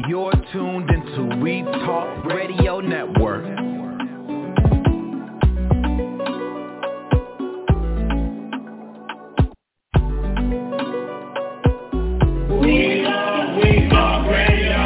You're tuned into We Talk Radio Network. We Talk Radio.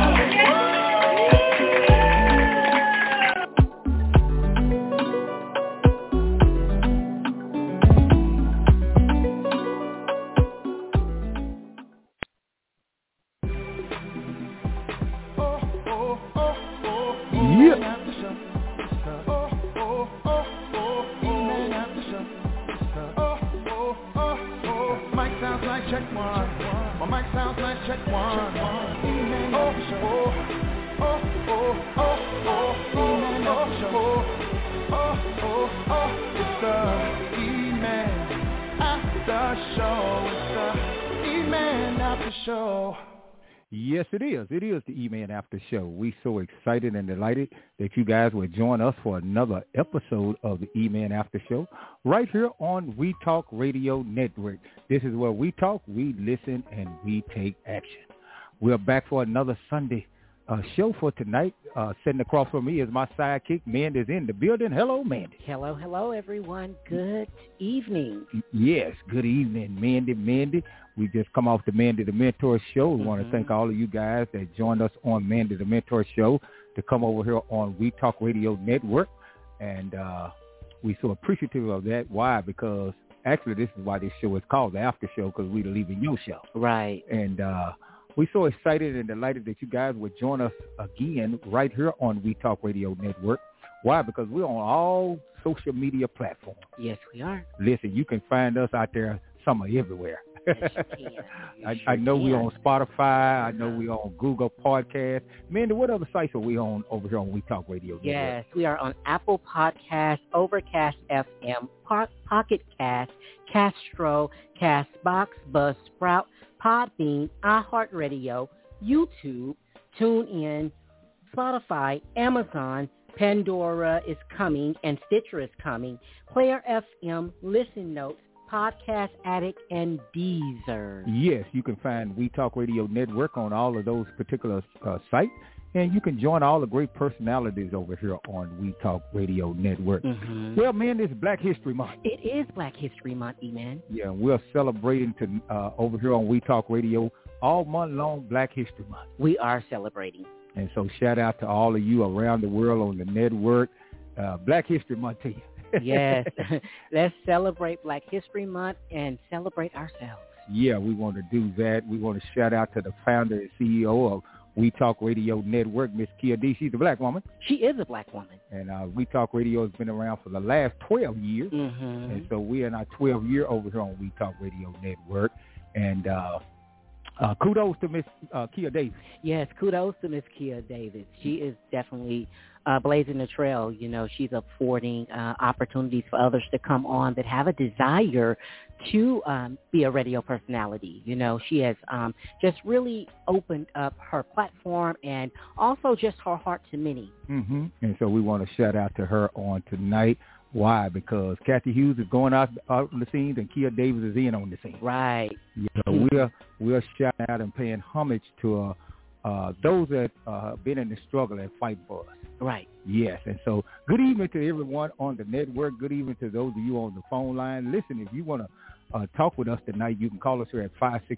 Yes, it is. It is the E-Man After Show. We're so excited and delighted that you guys would join us for another episode of the E-Man After Show right here on We Talk Radio Network. This is where we talk, we listen, and we take action. We're back for another Sunday show for tonight. Sitting across from me is my sidekick, Mandy's in the building. Hello, Mandy. Hello, everyone. Good evening. Yes, good evening, Mandy. We just come off the Mandy the Mentor show. We want to thank all of you guys that joined us on Mandy the Mentor show to come over here on We Talk Radio Network. And we're so appreciative of that. Why? Because actually this is why this show is called the After Show, because we're leaving your show. Right. And we're so excited and delighted that you guys would join us again right here on We Talk Radio Network. Why? Because we're on all social media platforms. Yes, we are. Listen, you can find us out there everywhere. Yes, you can. I know we're on Spotify. I know we're on Google Podcasts. Mandy, what other sites are we on over here on We Talk Radio Network? Yes, we are on Apple Podcasts, Overcast FM, Pocket Cast, Castro, Castbox, Buzzsprout, Podbean, iHeartRadio, YouTube, TuneIn, Spotify, Amazon, Pandora is coming, and Stitcher is coming, Player FM, Listen Notes, Podcast Addict, and Deezer. Yes, you can find We Talk Radio Network on all of those particular sites, and you can join all the great personalities over here on We Talk Radio Network. Well, man, it's Black History Month. It is Black History Month, E-Man. Yeah, we're celebrating over here on We Talk Radio all month long Black History Month. We are celebrating. And so shout out to all of you around the world on the network. Black History Month to you. Yes. Let's celebrate Black History Month and celebrate ourselves. Yeah, we want to do that. We want to shout out to the founder and CEO of We Talk Radio Network, Miss Kia D. She's a black woman. She is a black woman. And We Talk Radio has been around for the last 12 years. And so we're in our 12th year over here on We Talk Radio Network. And kudos to Miss Kia Davis. Yes, kudos to Miss Kia Davis. She is definitely blazing the trail. You know, she's affording opportunities for others to come on that have a desire to be a radio personality. You know, she has just really opened up her platform and also just her heart to many. And so we want to shout out to her on tonight. Why? Because Kathy Hughes is going out on the scenes and Kia Davis is in on the scene. Right. You know, we're shouting out and paying homage to those that have been in the struggle and fight for us. Right. Yes. And so good evening to everyone on the network. Good evening to those of you on the phone line. Listen, if you want to talk with us tonight, you can call us here at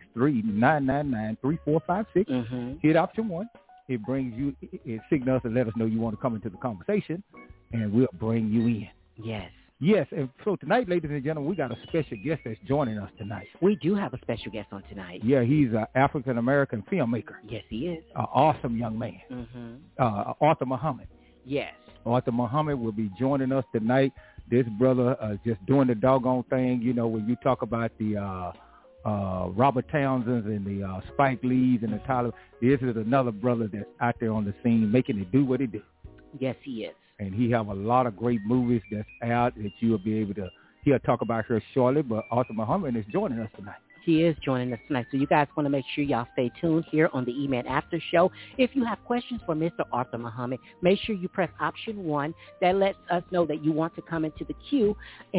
563-999-3456. Hit option 1. It brings you, it signals and let us know you want to come into the conversation, and we'll bring you in. Yes. Yes, and so tonight, ladies and gentlemen, we got a special guest that's joining us tonight. We do have a special guest on tonight. Yeah, he's an African-American filmmaker. Yes, he is. An awesome young man. Arthur Muhammad. Yes. Arthur Muhammad will be joining us tonight. This brother just doing the doggone thing. You know, when you talk about the Robert Townsends and the Spike Lees and the Tyler, this is another brother that's out there on the scene making it do what he do. Yes, he is. And he have a lot of great movies that's out that you'll be able to, he'll talk about her shortly, but Arthur Muhammad is joining us tonight. He is joining us tonight. So you guys want to make sure y'all stay tuned here on the E-Man After Show. If you have questions for Mr. Arthur Muhammad, make sure you press option 1. That lets us know that you want to come into the queue and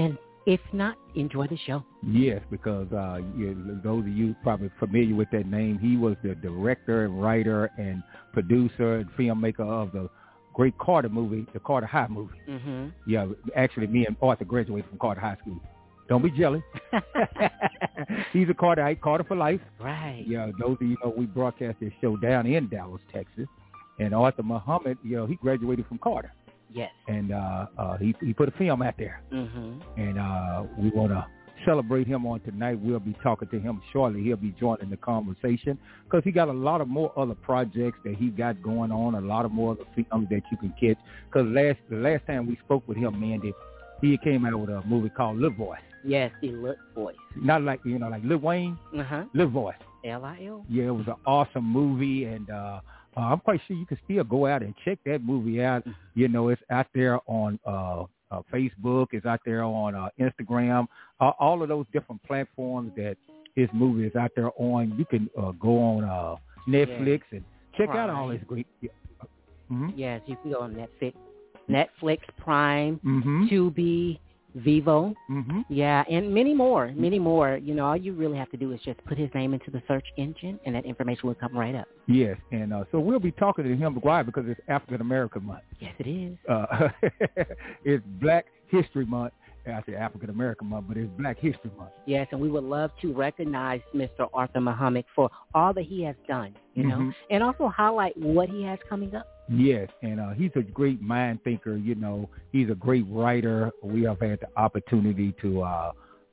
If not, enjoy the show. Yes, because those of you probably familiar with that name, he was the director and writer and producer and filmmaker of the great Carter movie, the Carter High movie. Mm-hmm. Yeah, actually, me and Arthur graduated from Carter High School. Don't be jealous. He's a Carterite, Carter for life. Right. Yeah, those of you know, we broadcast this show down in Dallas, Texas. And Arthur Muhammad, he graduated from Carter. Yes. And he put a film out there. Mm-hmm. And we want to celebrate him on tonight. We'll be talking to him shortly. He'll be joining the conversation because he got a lot of more other projects that he got going on, a lot of more other films that you can catch. Because the last time we spoke with him, Mandy, he came out with a movie called Lil Voice. Yes, the Lil Voice. Not like, like Lil Wayne. Uh-huh. Lil Voice. L-I-L? Yeah, it was an awesome movie, and I'm quite sure you can still go out and check that movie out. It's out there on Facebook. It's out there on Instagram. All of those different platforms that his movie is out there on. You can go on Netflix and check out all this great. Mm-hmm. Yes, you can go on Netflix, Prime, mm-hmm. Tubi, Vivo, mm-hmm. yeah, and many more. All you really have to do is just put his name into the search engine, and that information will come right up. Yes, and so we'll be talking to him. Why? Because it's African American Month. Yes, it is. It's Black History Month. I say African American Month, but it's Black History Month. Yes, and we would love to recognize Mr. Arthur Muhammad for all that he has done, mm-hmm. and also highlight what he has coming up. Yes, and he's a great mind thinker. He's a great writer. We have had the opportunity to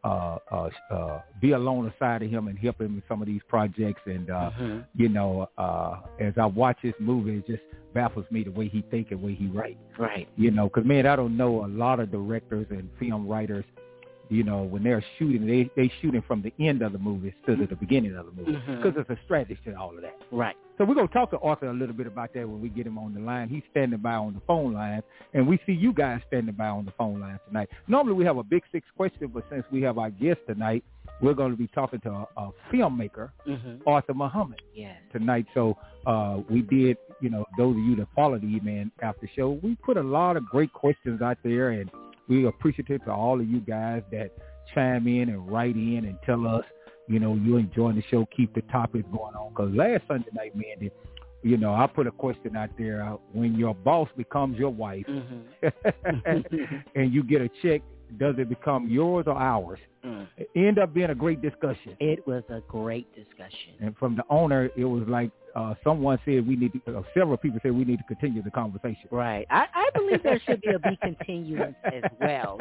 be alongside of him and help him with some of these projects. And, as I watch his movie, it just baffles me the way he thinks and the way he writes. Right. Because, man, I don't know a lot of directors and film writers, when they're shooting, they shooting from the end of the movie instead of the beginning of the movie because it's a strategy to all of that. Right. So we're going to talk to Arthur a little bit about that when we get him on the line. He's standing by on the phone line, and we see you guys standing by on the phone line tonight. Normally we have a big six question, but since we have our guest tonight, we're going to be talking to a filmmaker, Arthur Muhammad, tonight. So we did, those of you that follow the E-Man After Show, we put a lot of great questions out there, and we're appreciative to all of you guys that chime in and write in and tell us, you're enjoying the show, keep the topics going on. Because last Sunday night, Mandy, I put a question out there. When your boss becomes your wife and you get a check, does it become yours or ours? It ended up being a great discussion. It was a great discussion. And from the owner, it was like someone said several people said we need to continue the conversation. Right. I believe there should be a be continuance as well.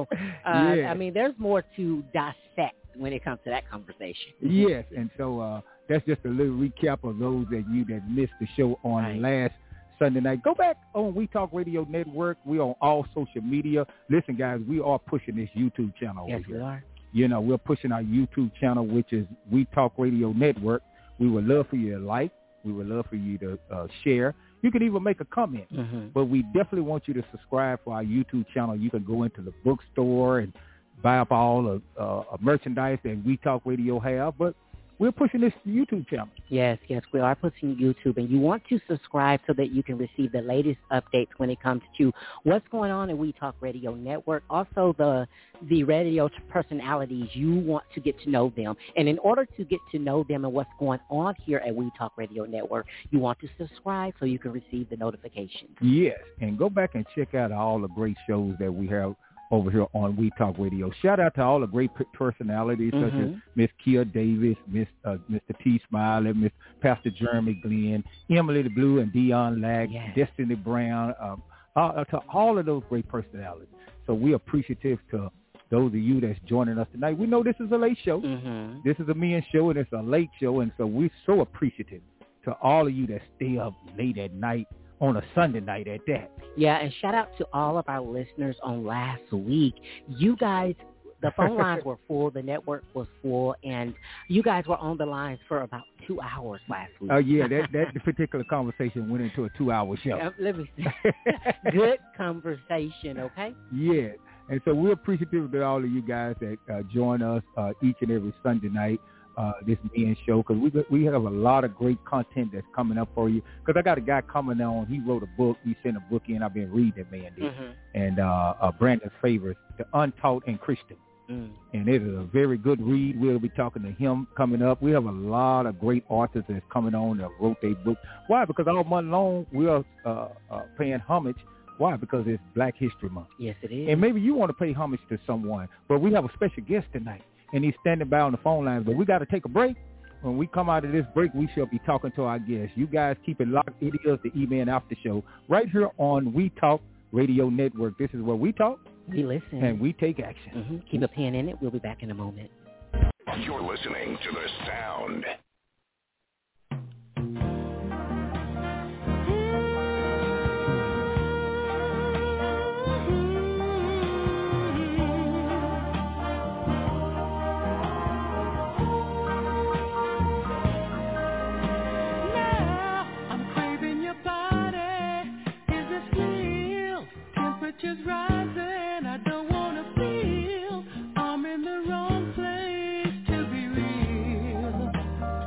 I mean, there's more to dissect when it comes to that conversation. Yes, and so that's just a little recap of those that missed the show on last Sunday night. Go back on We Talk Radio Network. We're on all social media. Listen, guys, we are pushing this YouTube channel over here. We are. We're pushing our YouTube channel, which is We Talk Radio Network. We would love for you to like. We would love for you to share. You can even make a comment. But we definitely want you to subscribe for our YouTube channel. You can go into the bookstore and buy up all the merchandise that We Talk Radio have. But we're pushing this YouTube channel. Yes, we are pushing YouTube, and you want to subscribe so that you can receive the latest updates when it comes to what's going on in We Talk Radio Network. Also, the radio personalities, you want to get to know them. And in order to get to know them and what's going on here at We Talk Radio Network, you want to subscribe so you can receive the notifications. Yes, and go back and check out all the great shows that we have over here on We Talk Radio. Shout out to all the great personalities such as Miss Kia Davis, Mr. T. Smile, and Miss Pastor Jeremy Glenn, Emily the Blue and Dion Lag, Destiny Brown, to all of those great personalities. So we're appreciative to those of you that's joining us tonight. We know this is a late show. This is a men's show, and it's a late show, and so we're so appreciative to all of you that stay up late at night on a Sunday night at that. Yeah, and shout out to all of our listeners on last week. You guys, the phone lines were full, the network was full, and you guys were on the lines for about 2 hours last week. That particular conversation went into a 2-hour show. Let me see. Good conversation, okay? Yeah, and so we're appreciative to all of you guys that join us each and every Sunday night. This men's show, because we have a lot of great content that's coming up for you. Because I got a guy coming on. He wrote a book. He sent a book in. I've been reading it, man. And Brandon Favors, The Untaught and Christian. And it is a very good read. We'll be talking to him coming up. We have a lot of great authors that's coming on that wrote their book. Why? Because all month long we are paying homage. Why? Because it's Black History Month. Yes, it is. And maybe you want to pay homage to someone, but we have a special guest tonight, and he's standing by on the phone lines. But we got to take a break. When we come out of this break, we shall be talking to our guests. You guys keep it locked. It is the E-Man After Show right here on We Talk Radio Network. This is where we talk, we listen, and we take action. Keep a pen in it. We'll be back in a moment. You're listening to The Sound. Temperature's rising, I don't wanna feel I'm in the wrong place to be real.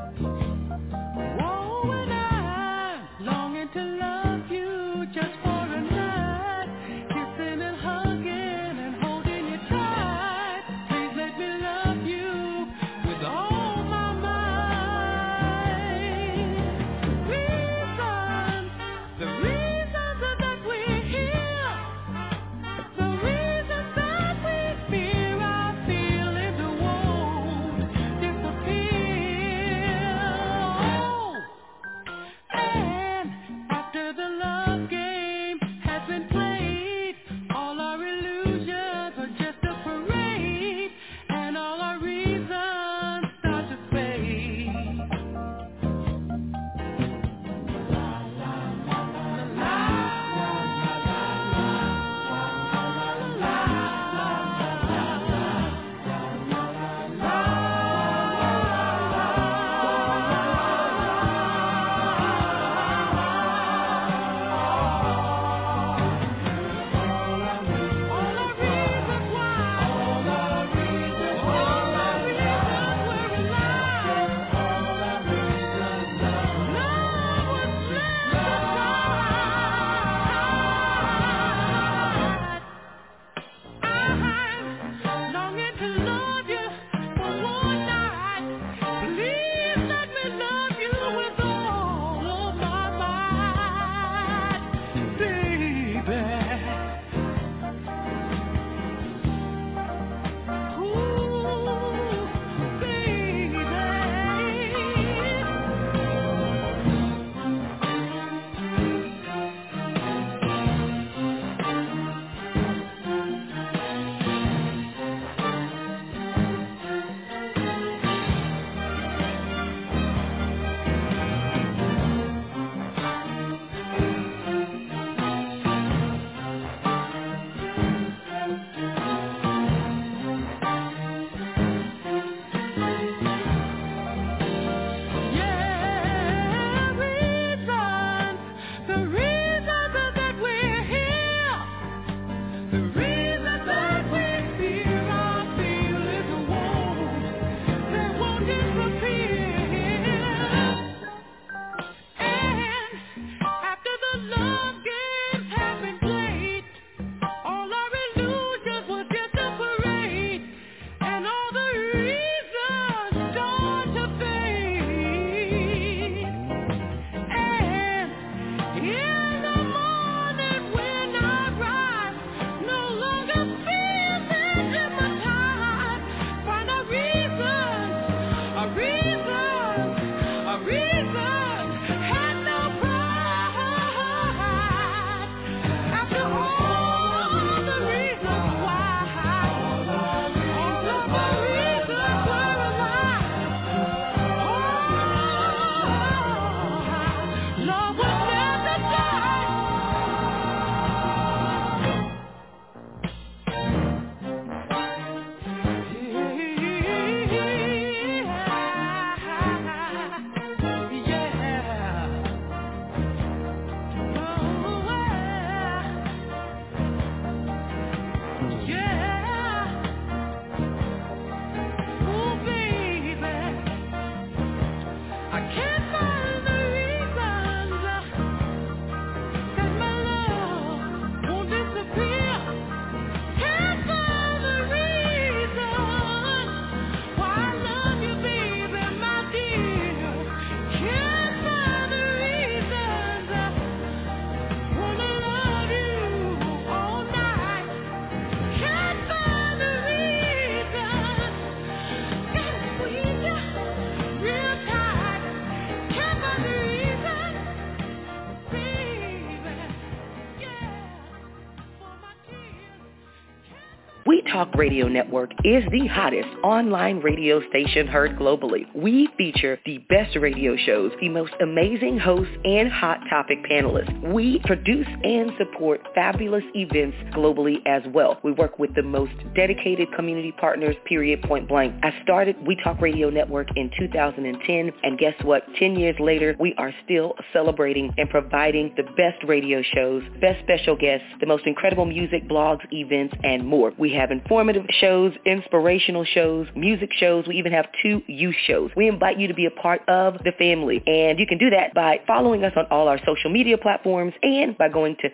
Talk Radio Network is the hottest online radio station heard globally. We feature the best radio shows, the most amazing hosts, and hot topic panelists. We produce and support fabulous events globally as well. We work with the most dedicated community partners, period, point blank. I started We Talk Radio Network in 2010, and guess what? 10 years later, we are still celebrating and providing the best radio shows, best special guests, the most incredible music, blogs, events, and more. We have informative shows, inspirational shows, music shows. We even have 2 youth shows. We invite you to be a part of the family, and you can do that by following us on all our social media platforms and by going to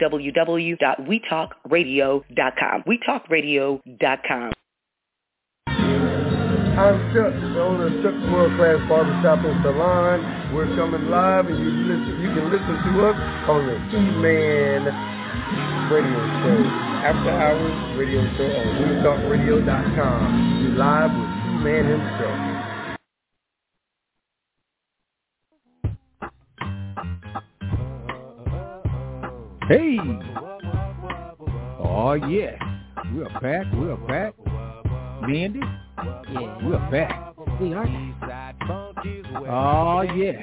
www.wetalkradio.com. wetalkradio.com. I'm Chuck, the owner of Chuck's World Class Barbershop and Salon. We're coming live, and you can listen to us on the E-Man radio show, after hours radio show on WeTalkRadio.com. We live with E-Man himself. Hey! Oh, yeah. We're back. Mandy? Yeah. We're back. We are. Oh, yeah.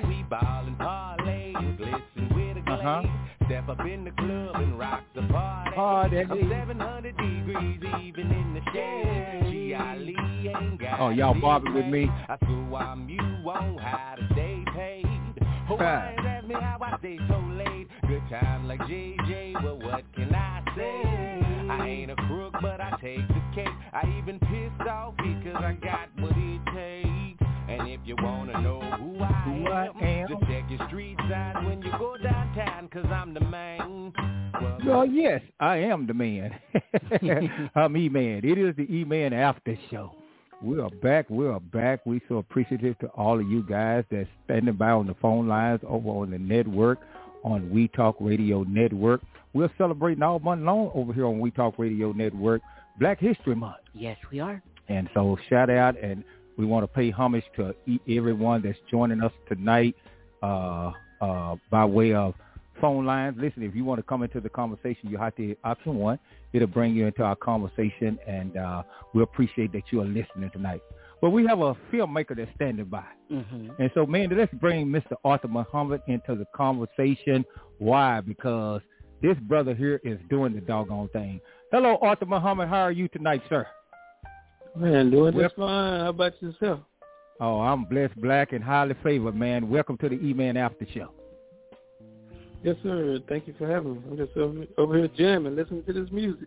Uh-huh. Step up in the club and rock the party. Party. 700 degrees even in the shade. G.I.Lee ain't got Oh, y'all bobbing with me? I swear I'm you on how to stay paid. Who ask me how I stay so late? Good time like JJ, well what can I say? I ain't a crook but I take the cake. I even pissed off because I got what it takes. And if you wanna know who I am, just check your street signs when you go downtown, cause I'm the man. Well, yes, I am the man. I'm E-Man. It is the E-Man After Show. We are back. We're so appreciative to all of you guys that's standing by on the phone lines over on the network, on We Talk Radio Network. We're celebrating all month long over here on We Talk Radio Network, Black History Month. Yes, we are. And so shout out, and we want to pay homage to everyone that's joining us tonight by way of phone lines. Listen, if you want to come into the conversation, you have to hit option 1. It'll bring you into our conversation, and we appreciate that you are listening tonight. But we have a filmmaker that's standing by. Mm-hmm. And so, man, let's bring Mr. Arthur Muhammad into the conversation. Why? Because this brother here is doing the doggone thing. Hello, Arthur Muhammad. How are you tonight, sir? Man, doing just fine. How about yourself? Oh, I'm blessed, black, and highly favored, man. Welcome to the E-Man After Show. Yes, sir. Thank you for having me. I'm just over here jamming, listening to this music.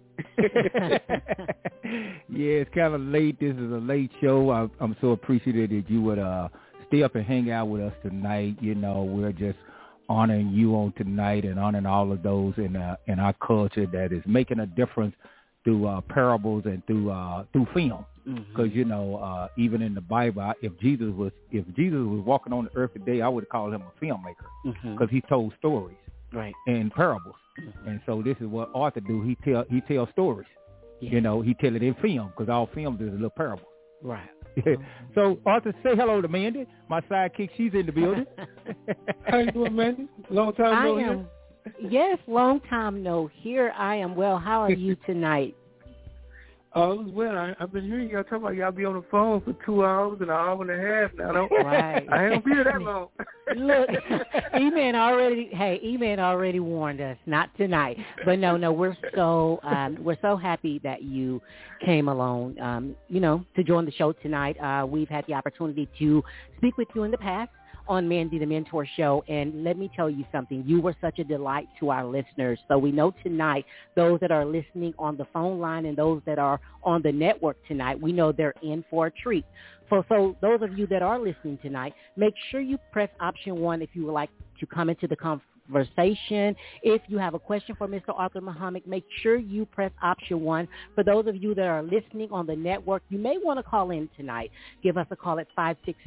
Yeah, it's kind of late. This is a late show. I'm so appreciative that you would stay up and hang out with us tonight. You know, we're just honoring you on tonight and honoring all of those in our culture that is making a difference through parables and through film. Because you know, even in the Bible, if Jesus was walking on the earth today, I would call him a filmmaker because he told stories, right, and parables. And so this is what Arthur do. He tell stories. Yeah. You know, he tell it in film because all films is a little parable. Right. So Arthur, say hello to Mandy, my sidekick. She's in the building. How you doing, Mandy? Long time no hear. Yes, long time no here. I am well. How are you tonight? Oh, it was well. I've been hearing y'all talk about y'all be on the phone for 2 hours and an hour and a half now. Right. I ain't gonna be here that long. Look, E-Man already warned us, not tonight. But no, we're so happy that you came along, to join the show tonight. We've had the opportunity to speak with you in the past on Mandy the Mentor Show, and let me tell you something. You were such a delight to our listeners. So we know tonight, those that are listening on the phone line and those that are on the network tonight, we know they're in for a treat. So those of you that are listening tonight, make sure you press option 1 if you would like to come into the conversation. If you have a question for Mr. Arthur Muhammad, make sure you press option 1. For those of you that are listening on the network, you may want to call in tonight. Give us a call at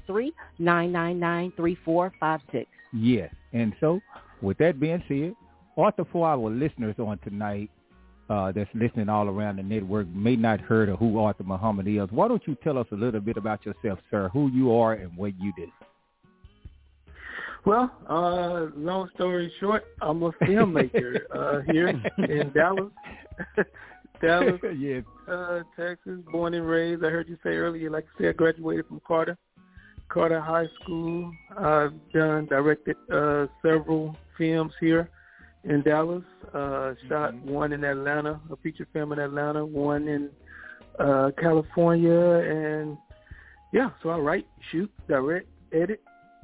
563-999-3456. Yes. And so with that being said, Arthur, for our listeners on tonight that's listening all around the network, may not heard of who Arthur Muhammad is, why don't you tell us a little bit about yourself, sir, who you are and what you do? Well, long story short, I'm a filmmaker here in Dallas. Dallas, Yes. Texas, born and raised. I heard you say earlier, like you said, I graduated from Carter High School. I've directed several films here in Dallas. Shot one in Atlanta, a feature film in Atlanta, one in California, and yeah, so I write, shoot, direct, edit.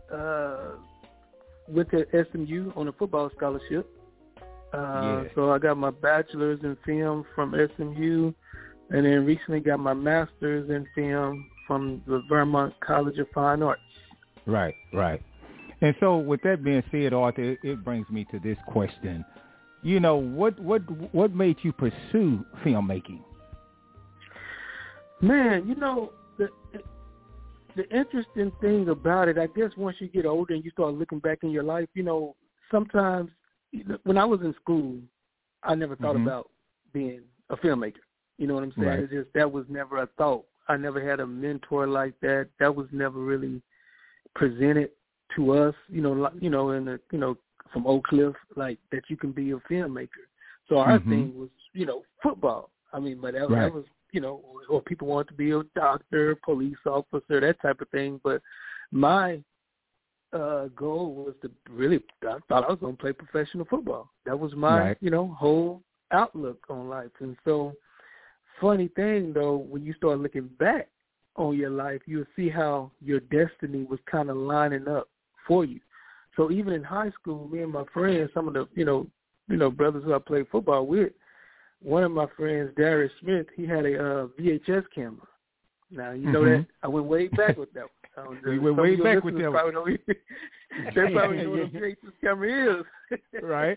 Went to SMU on a football scholarship. So I got my bachelor's in film from SMU, and then recently got my master's in film from the Vermont College of Fine Arts. Right. And so with that being said, Arthur, it brings me to this question. You know, what made you pursue filmmaking? Man, you know, the interesting thing about it, I guess once you get older and you start looking back in your life, you know, sometimes when I was in school, I never thought about being a filmmaker. You know what I'm saying? Right. It's just that was never a thought. I never had a mentor like that. That was never really presented to us, in the, from Oak Cliff, like that you can be a filmmaker. So our thing was, football. I mean, but that was, or people want to be a doctor, police officer, that type of thing. But my goal was to really, I thought I was going to play professional football. That was my, whole outlook on life. And so, funny thing, though, when you start looking back on your life, you'll see how your destiny was kind of lining up for you. So even in high school, me and my friends, some of the, brothers who I played football with, one of my friends, Darius Smith, he had a VHS camera. Now, you know that I went way back with that one. We went way back with that one. They probably know what a VHS camera is. Right.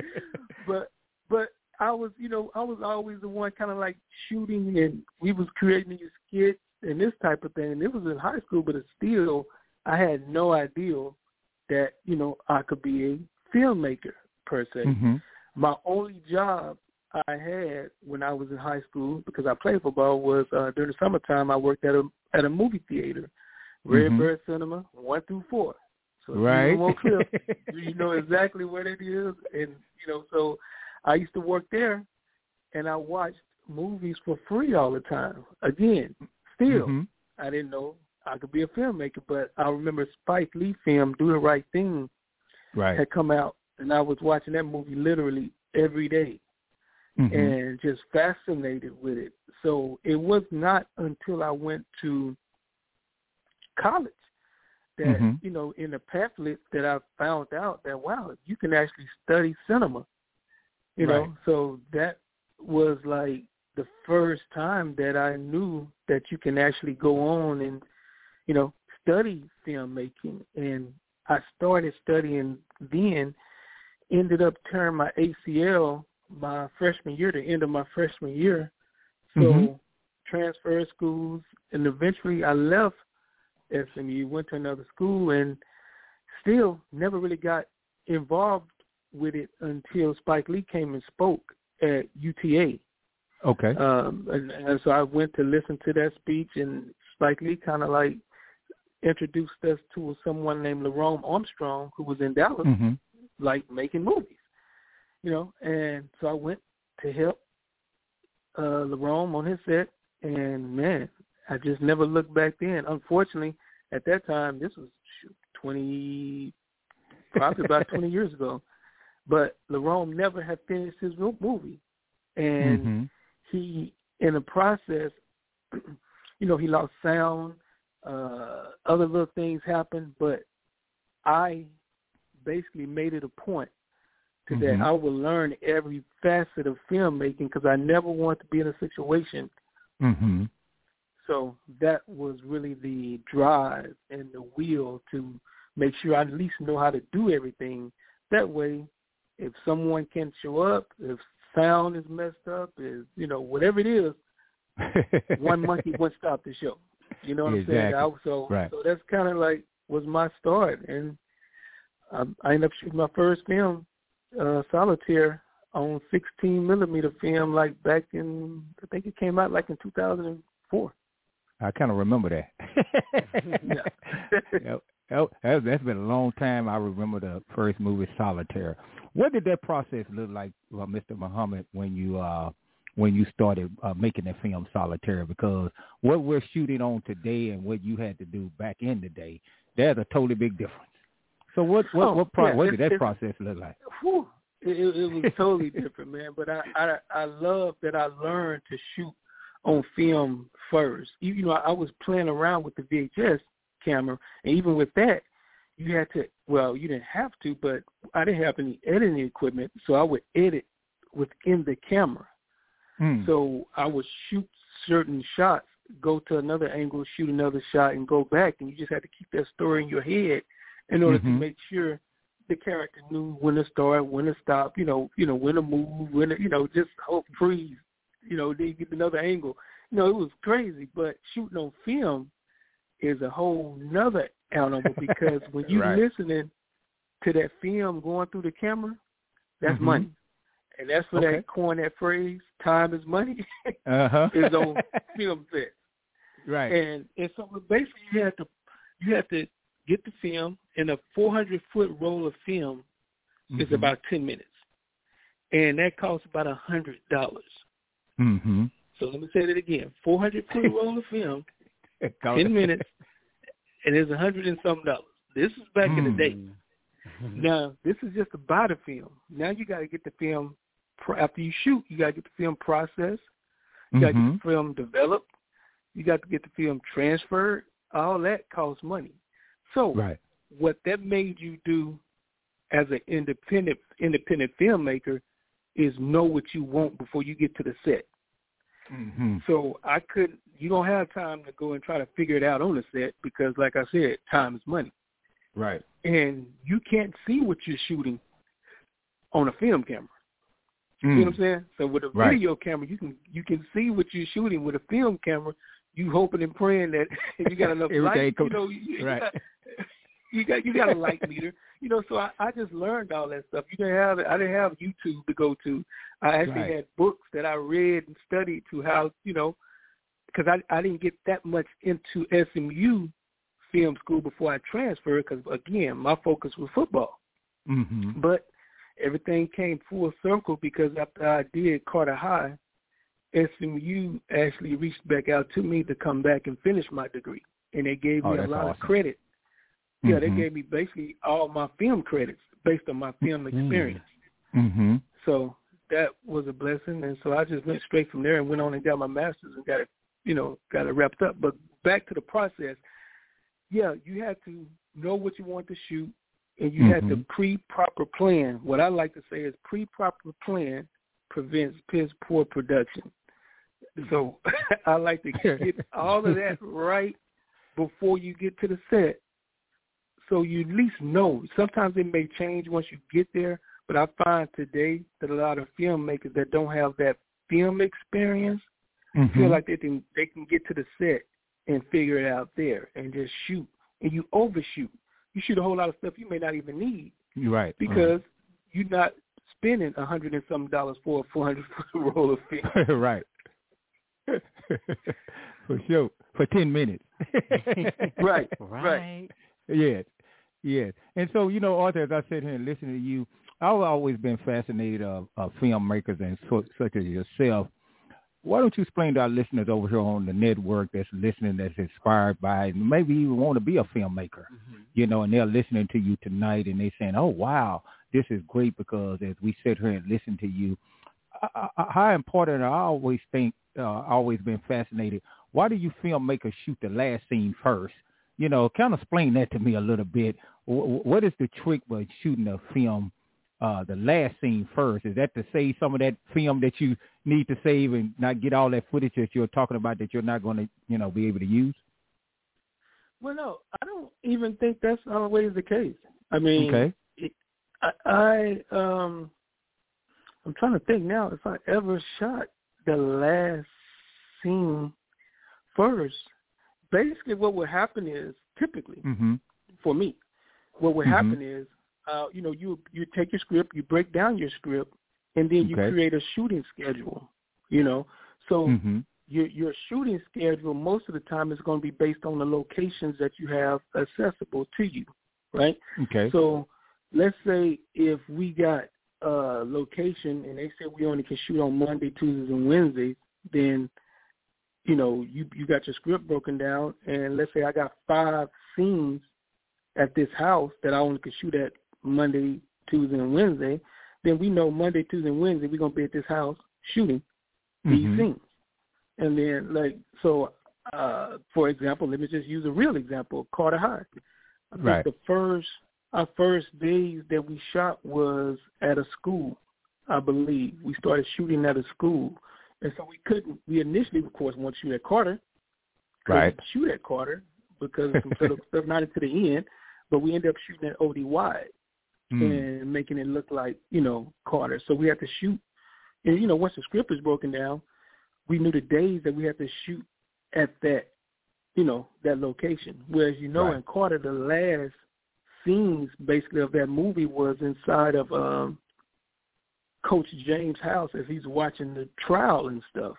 But I was always the one kind of like shooting, and we was creating these skits and this type of thing. And it was in high school, but it's still, I had no idea that, I could be a filmmaker per se. My only job I had when I was in high school, because I played football, was during the summertime I worked at a movie theater, Redbird Cinema 1 through 4. So right. You know exactly where it is, and so I used to work there, and I watched movies for free all the time. Again, still, I didn't know I could be a filmmaker, but I remember Spike Lee film Do the Right Thing had come out, and I was watching that movie literally every day. And just fascinated with it. So it was not until I went to college that, in the pamphlet that I found out that, wow, you can actually study cinema. You know, so that was like the first time that I knew that you can actually go on and, study filmmaking. And I started studying then, ended up tearing my ACL my freshman year, the end of my freshman year. So transferred schools, and eventually I left SMU, went to another school, and still never really got involved with it until Spike Lee came and spoke at UTA. Okay. And so I went to listen to that speech, and Spike Lee kind of like introduced us to someone named Lerone Armstrong, who was in Dallas, like making movies. And so I went to help Lerone on his set, and man, I just never looked back then. Unfortunately, at that time, this was probably about 20 years ago, but Lerone never had finished his movie. And he, in the process, he lost sound, other little things happened, but I basically made it a point to that I will learn every facet of filmmaking, because I never want to be in a situation. So that was really the drive and the will to make sure I at least know how to do everything. That way, if someone can't show up, if sound is messed up, is whatever it is, one monkey won't stop the show. You know what I'm saying? So that's kind of like was my start, and I ended up shooting my first film, Solitaire, on 16-millimeter film, like back in, I think it came out like in 2004. I kind of remember that. That's been a long time. I remember the first movie, Solitaire. What did that process look like, Mr. Muhammad, when you when you started making that film Solitaire? Because what we're shooting on today and what you had to do back in the day, there's a totally big difference. So what did that process look like? Whew, it was totally different, man. But I love that I learned to shoot on film first. You know, I was playing around with the VHS camera, and even with that, you had to, well, you didn't have to, but I didn't have any editing equipment, so I would edit within the camera. So I would shoot certain shots, go to another angle, shoot another shot, and go back, and you just had to keep that story in your head in order to make sure the character knew when to start, when to stop, you know, when to move, when to, just hope freeze, then you get another angle. It was crazy, but shooting on film is a whole nother animal because when you're listening to that film going through the camera, that's money. And that's for that phrase, time is money, is on film set. Right. And so basically you had to get the film, and a 400-foot roll of film is about 10 minutes. And that costs about $100. So let me say that again. 400-foot roll of film, 10 minutes, and it's $100 and something. This is back in the day. Now, this is just to buy the film. Now you got to get the film, after you shoot, you got to get the film processed. You got to get the film developed. You got to get the film transferred. All that costs money. So what that made you do as an independent filmmaker is know what you want before you get to the set. So you don't have time to go and try to figure it out on the set because, like I said, time is money. Right. And you can't see what you're shooting on a film camera. You know what I'm saying? So with a video camera, you can see what you're shooting. With a film camera, you hoping and praying that you got enough light. You got a light meter. So I just learned all that stuff. I didn't have YouTube to go to. I actually had books that I read and studied to how, because I didn't get that much into SMU film school before I transferred because, again, my focus was football. But everything came full circle because after I did Carter High, SMU actually reached back out to me to come back and finish my degree. And they gave me a lot of credit. Yeah, they gave me basically all my film credits based on my film experience. So that was a blessing. And so I just went straight from there and went on and got my master's and got it wrapped up. But back to the process, you had to know what you want to shoot, and you had to pre-proper plan. What I like to say is pre-proper plan prevents piss poor production. So I like to get all of that right before you get to the set, so you at least know. Sometimes it may change once you get there, but I find today that a lot of filmmakers that don't have that film experience feel like they can get to the set and figure it out there and just shoot, and you overshoot. You shoot a whole lot of stuff you may not even need. Right. Because you're not spending $100 and something for a 400-foot roll of film. Right. For sure. For 10 minutes. Right. Yes. And so, Arthur, as I sit here and listen to you, I've always been fascinated of filmmakers and such as yourself. Why don't you explain to our listeners over here on the network that's listening, that's inspired by, and maybe even want to be a filmmaker, and they're listening to you tonight and they're saying, oh, wow, this is great, because as we sit here and listen to you, how important, I always think, always been fascinated, why do you filmmakers shoot the last scene first? Kind of explain that to me a little bit. What is the trick by shooting a film the last scene first? Is that to save some of that film that you need to save and not get all that footage that you're talking about that you're not going to, be able to use? Well, no, I don't even think that's always the case. I mean, I'm trying to think now if I ever shot the last scene first. Basically, what would happen is, typically, for me, what would happen is, you take your script, you break down your script, and then you create a shooting schedule, So your shooting schedule most of the time is going to be based on the locations that you have accessible to you, right? Okay. So let's say if we got location and they said we only can shoot on Monday, Tuesdays, and Wednesdays, then, you know, you got your script broken down, and let's say I got 5 scenes at this house that I only can shoot at Monday, Tuesday, and Wednesday, then we know Monday, Tuesday, and Wednesday we're going to be at this house shooting these scenes. And then, like, so, for example, let me just use a real example, Carter High. I think our first days that we shot was at a school, I believe. We started shooting at a school. And so we initially, of course, wanted to shoot at Carter. Couldn't shoot at Carter because of some sort of stuff, not into the end, but we ended up shooting at OD Wide and making it look like, you know, Carter. So we had to shoot. And, you know, once the script was broken down, we knew the days that we had to shoot at that, you know, that location. Whereas, you know, in Carter, the last scenes basically of that movie was inside of Coach James' house as he's watching the trial and stuff.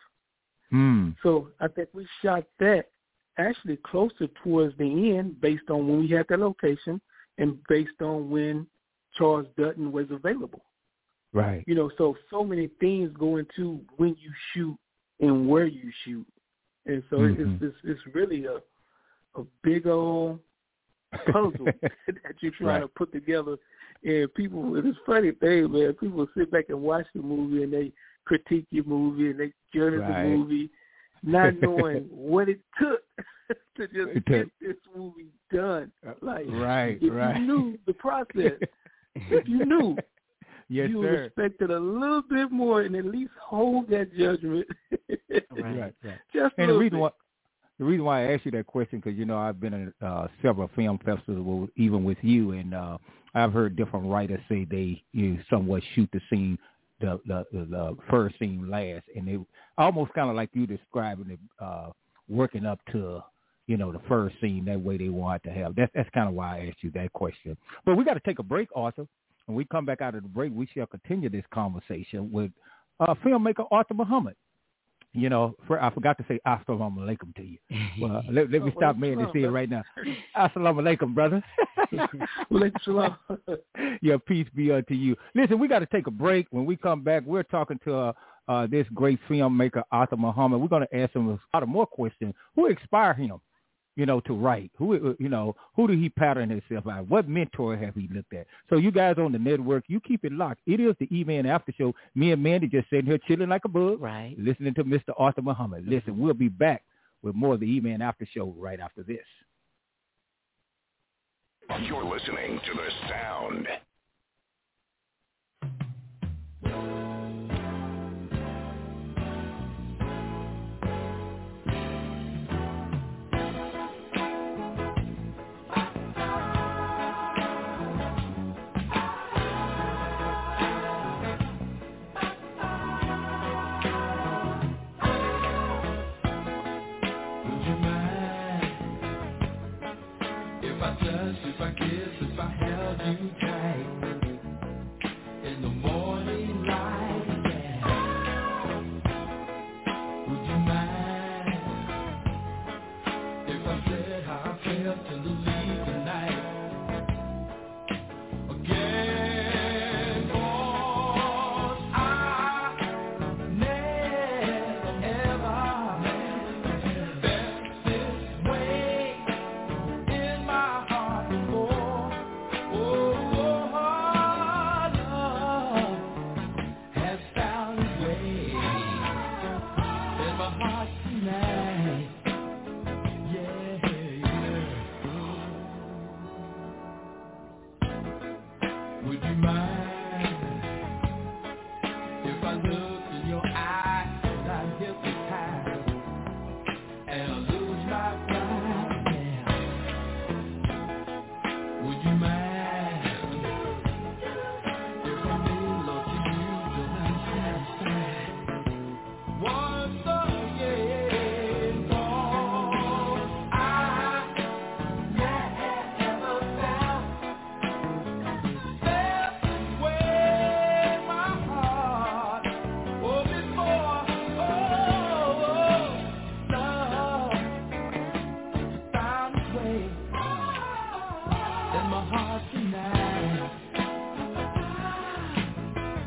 So I think we shot that actually closer towards the end based on when we had that location and based on when Charles Dutton was available. Right. You know, so many things go into when you shoot and where you shoot. And so it's really a big old puzzle that you're trying to put together. And people, it's a funny thing, man. People sit back and watch the movie and they critique your movie and they judge the movie, not knowing what it took to just get this movie done. Like, if you knew the process, if you knew, you would expect it a little bit more and at least hold that judgment. Just and the reason why I asked you that question, because, you know, I've been in several film festivals, even with you, and I've heard different writers say they somewhat shoot the scene, the first scene last, and they almost kind of like you describing it, working up to, you know, the first scene that way they want to have. That's kind of why I asked you that question. But we got to take a break, Arthur. When we come back out of the break, we shall continue this conversation with filmmaker Arthur Muhammad. You know, I forgot to say assalamu alaikum to you. Well, let me stop man and say it right now. Assalamu alaikum, brother. Yeah, peace be unto you. Listen, we got to take a break. When we come back, we're talking to this great filmmaker, Arthur Muhammad. We're going to ask him a lot of more questions. Who inspired him, you know, to write? Who did he pattern himself out? What mentor have he looked at? So you guys on the network, you keep it locked. It is the E-Man After Show. Me and Mandy just sitting here chilling like a bug, listening to Mr. Arthur Muhammad. Listen, we'll be back with more of the E-Man After Show right after this. You're listening to The Sound. If I kiss, if I held you tight in the morning light, would you mind if I said how I felt in the leave tonight? Again, 'cause I never ever felt this way in my heart before. Oh, love has found its way in my heart tonight. Yeah. Would you mind if I looked in your eyes and I hypnotize and I lose my pride? Yeah. Would you mind if I made love to you till I'm satisfied? Once again, 'cause I never felt this way in my heart. Oh, before, love found its way in my heart tonight.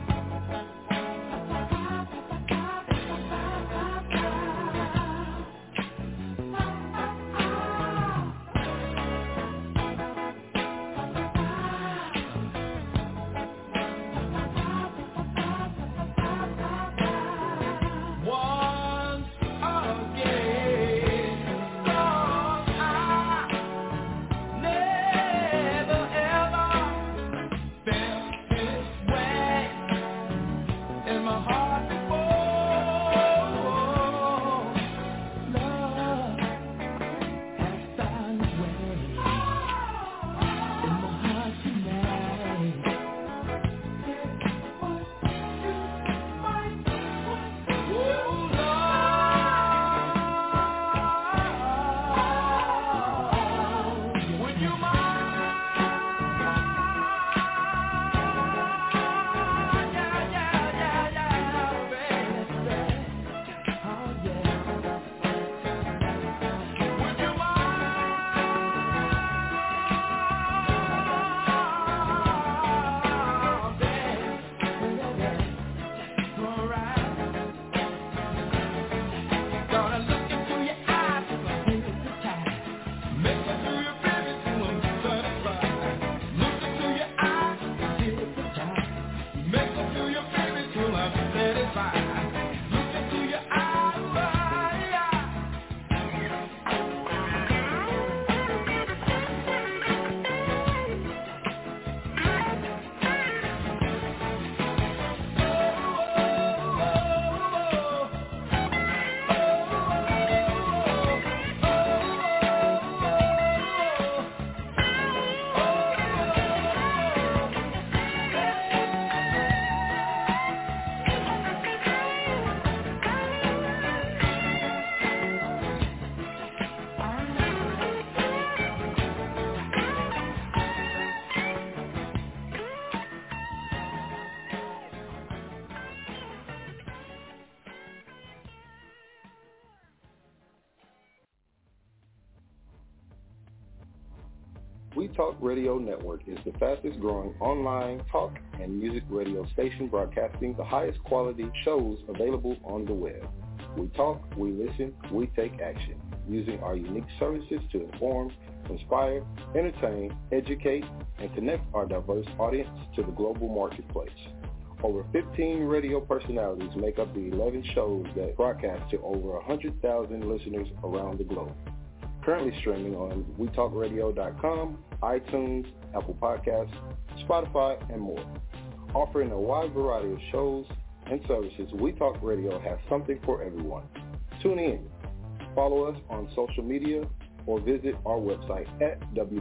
We Talk Radio Network is the fastest growing online talk and music radio station broadcasting the highest quality shows available on the web. We talk, we listen, we take action, using our unique services to inform, inspire, entertain, educate, and connect our diverse audience to the global marketplace. Over 15 radio personalities make up the 11 shows that broadcast to over 100,000 listeners around the globe. Currently streaming on WeTalkRadio.com, iTunes, Apple Podcasts, Spotify, and more. Offering a wide variety of shows and services, We Talk Radio has something for everyone. Tune in, follow us on social media, or visit our website at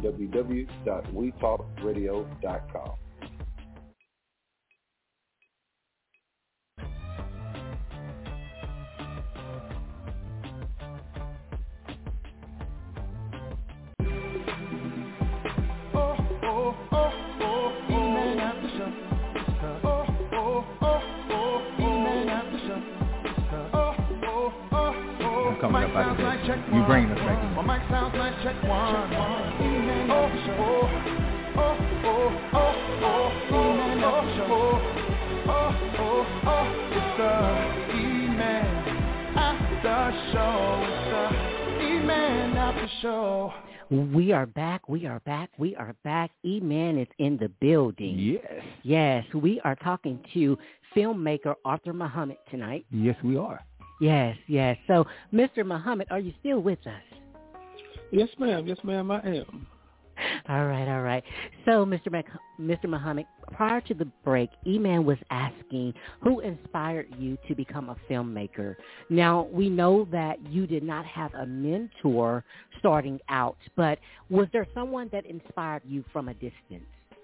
www.wetalkradio.com. Coming up out of there. You bring us back in. My mic sounds like check one. It's the E-Man After Show. It's the E-Man After Show. We are back. E-Man is in the building. Yes. Yes, we are talking to filmmaker Arthur Muhammad tonight. Yes, we are. Yes. So, Mr. Muhammad, are you still with us? Yes, ma'am, I am. All right. So, Mr. Muhammad, prior to the break, E-Man was asking who inspired you to become a filmmaker. Now, we know that you did not have a mentor starting out, but was there someone that inspired you from a distance?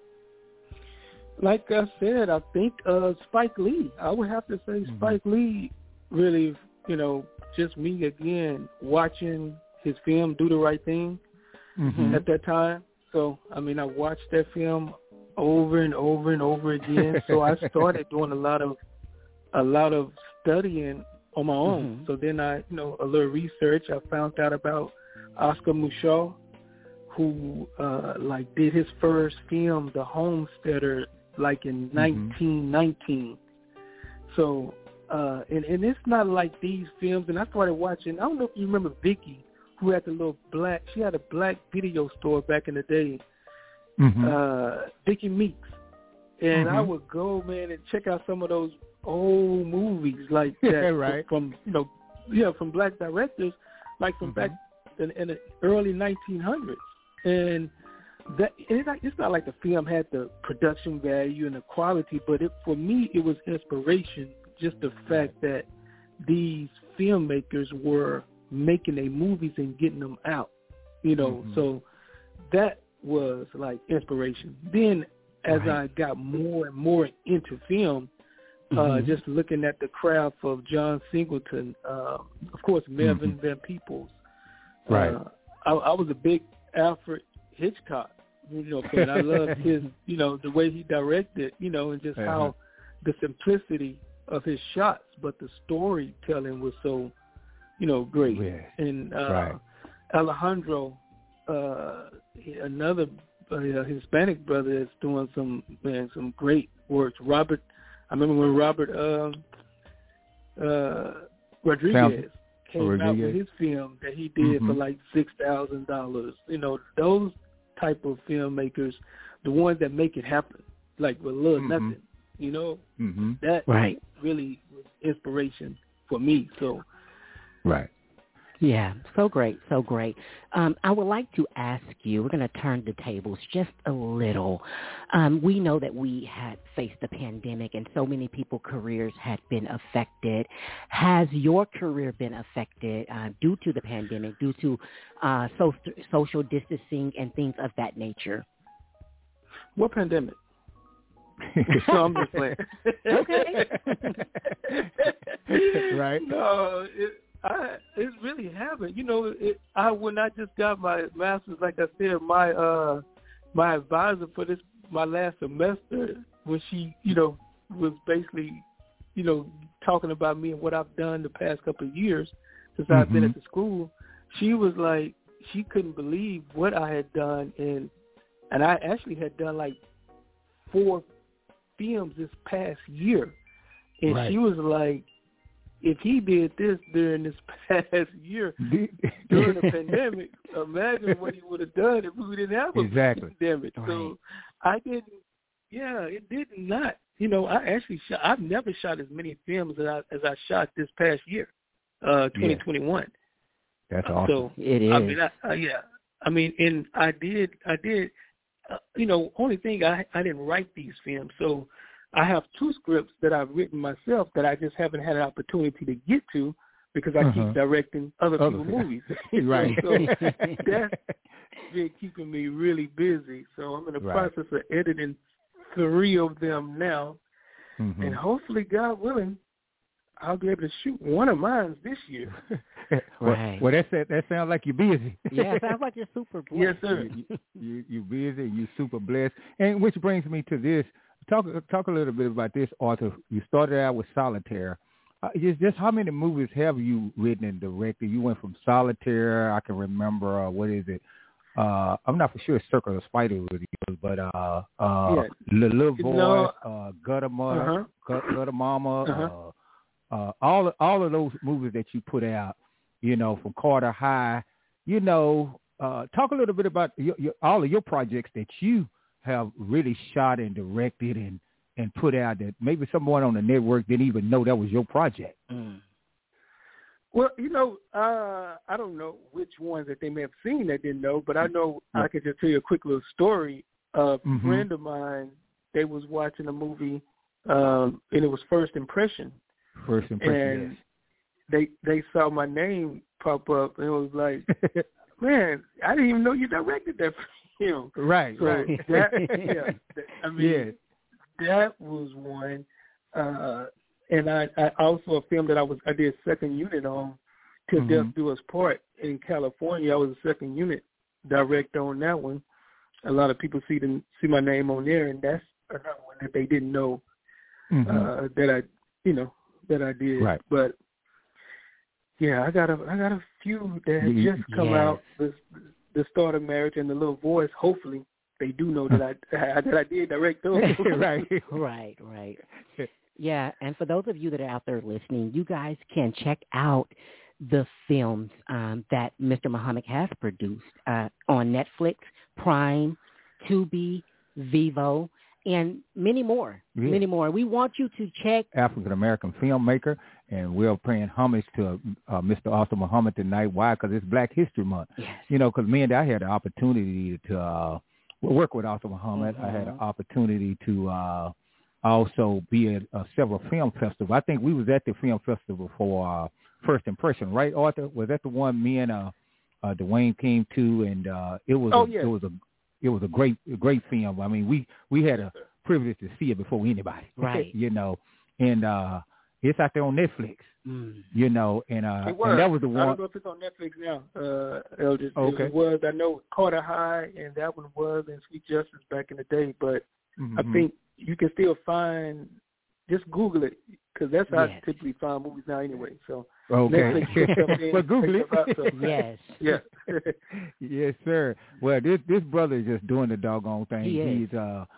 Like I said, I think Spike Lee. I would have to say Spike Lee really, just me again, watching his film Do the Right Thing at that time. So, I watched that film over and over and over again. So I started doing a lot of studying on my own. So then I, a little research. I found out about Oscar Micheaux, who did his first film, The Homesteader, in 1919. So, and it's not like these films. And I started watching. I don't know if you remember Vicky, who had she had a black video store back in the day, Vicky Meeks. And I would go, man, and check out some of those old movies like that right. from black directors, from back in the early 1900s. And it's not like the film had the production value and the quality, but for me, it was inspiration, just the fact that these filmmakers were making their movies and getting them out, so that was inspiration. Then as I got more and more into film, just looking at the craft of John Singleton, of course, Melvin Van Peebles. I was a big Alfred Hitchcock, fan. I loved his, the way he directed, and just how the simplicity of his shots, but the storytelling was so, great. Yeah. And Alejandro, another Hispanic brother, is doing some great works. Robert, I remember when Robert Rodriguez came out with his film that he did for $6,000. Those type of filmmakers, the ones that make it happen, with little nothing. That really was inspiration for me. So, yeah, so great. I would like to ask you, we're going to turn the tables just a little. We know that we had faced the pandemic and so many people's careers had been affected. Has your career been affected due to the pandemic, due to social distancing and things of that nature? What pandemic? So I'm just playing. Okay. Right. No, it really haven't. When I just got my master's, like I said, my advisor for my last semester, when she, was basically, talking about me and what I've done the past couple of years since I've been at the school, she was like, she couldn't believe what I had done, and And I actually had done like 4 films this past year. And she was like, if he did this during this past year, during the pandemic, imagine what he would have done if we didn't have a pandemic. Right. So I didn't, it did not. You know, I've never shot as many films as I shot this past year, 2021. That's awesome. So, it is. I mean, and I did, only thing I didn't write these films. So I have 2 scripts that I've written myself that I just haven't had an opportunity to get to because I keep directing other people's movies. Right. So that's been keeping me really busy. So I'm in the process of editing 3 of them now. And hopefully, God willing, I'll be able to shoot one of mine this year. Right. Well, that sounds like you're busy. Yeah, it sounds like you're super blessed. Yes, sir. You're busy. You're super blessed. And which brings me to this. Talk a little bit about this, Arthur. You started out with Solitaire. Just how many movies have you written and directed? You went from Solitaire. I can remember. What is it? I'm not for sure. Circle of Spider was yours, but Little Boy, Gutter Mama, Gutter Mama. All of those movies that you put out, from Carter High, talk a little bit about all of your projects that you have really shot and directed and put out that maybe someone on the network didn't even know that was your project. Well, I don't know which ones that they may have seen that didn't know, but I know I could just tell you a quick little story. A friend of mine, they was watching a movie, and it was First Impression. And they saw my name pop up, and it was like, man, I didn't even know you directed that film. Right, so right. That was one. And I also a film that I did second unit on, Till Death Do Us Part in California. I was a second unit director on that one. A lot of people see my name on there, and that's another one that they didn't know that I did. Right. But yeah, I got a few that have just come out. The Start of Marriage and The Little Voice. Hopefully, they do know that I did direct those. Right. Yeah, and for those of you that are out there listening, you guys can check out the films that Mr. Muhammad has produced on Netflix, Prime, Tubi, Vivo, and many more. Yeah. Many more. We want you to check. African-American filmmaker, and we're paying homage to Mr. Arthur Muhammad tonight. Why? Because it's Black History Month. Yes. Because me and I had the opportunity to work with Arthur Muhammad. I had an opportunity to also be at several film festivals. I think we was at the film festival for First Impression, right, Arthur? Was that the one me and Dwayne came to? And it was a great film. I mean, we had a privilege to see it before anybody, right? And it's out there on Netflix, and that was the one. I don't know if it's on Netflix now, Eldridge. Okay. It was. I know Carter High, and that one was, and Sweet Justice back in the day. But I think you can still find. Just Google it, because that's how I typically find movies now anyway. So Netflix, but Google it. Yes. Yeah. Yes, sir. Well, this brother is just doing the doggone thing. He's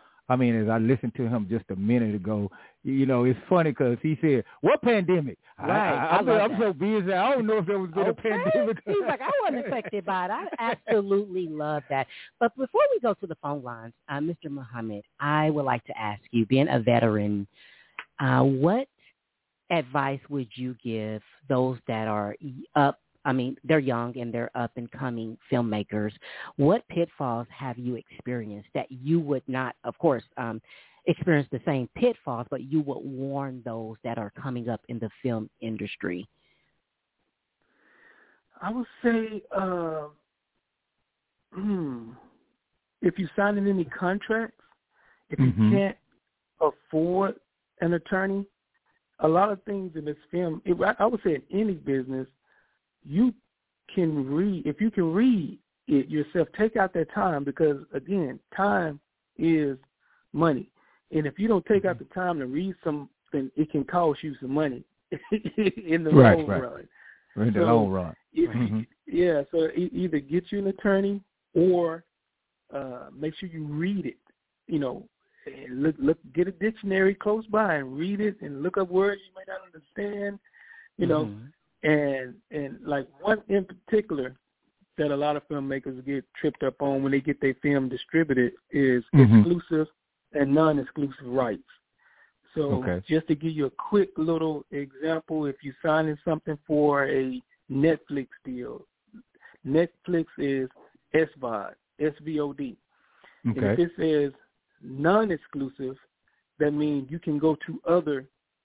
as I listened to him just a minute ago, it's funny because he said, "What pandemic?" Right. I'm so busy. I don't know if there was been a pandemic. He's like, I wasn't affected by it. I absolutely love that. But before we go to the phone lines, Mr. Muhammad, I would like to ask you, being a veteran, what advice would you give those that are they're young and they're up and coming filmmakers? What pitfalls have you experienced that you would not, of course, experience the same pitfalls, but you would warn those that are coming up in the film industry? I would say, if you sign in any contracts, if you can't afford an attorney, a lot of things in this film, I would say in any business, you can read. If you can read it yourself, take out that time, because, again, time is money. And if you don't take out the time to read something, it can cost you some money in the long run. In the long run. So either get you an attorney or make sure you read it. You know, and look, get a dictionary close by and read it, and look up words you might not understand. You know, and like one in particular that a lot of filmmakers get tripped up on when they get their film distributed is exclusive and non-exclusive rights. So just to give you a quick little example, if you're signing something for a Netflix deal, Netflix is SVOD, SVOD. And if it says non-exclusive, that means you can go to other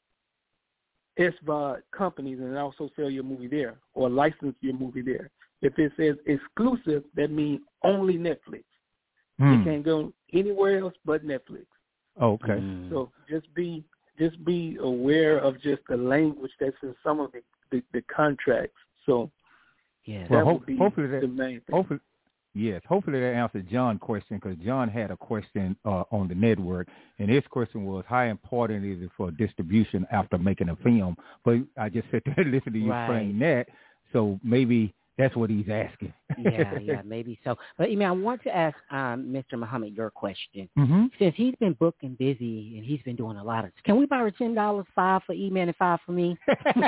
SVOD companies and also sell your movie there or license your movie there. If it says exclusive, that means only Netflix. You can't go anywhere else but Netflix. So just be aware of just the language that's in some of the contracts. So that would be the main thing. Hopefully that answered John's question, because John had a question on the network, and his question was, how important is it for distribution after making a film? But I just sat there and listened to you explain that, so maybe that's what he's asking. Maybe so. But I want to ask Mr. Muhammad your question. Since he's been booked and busy and he's been doing a lot of, can we borrow $10, 5 for E-Man and 5 for me?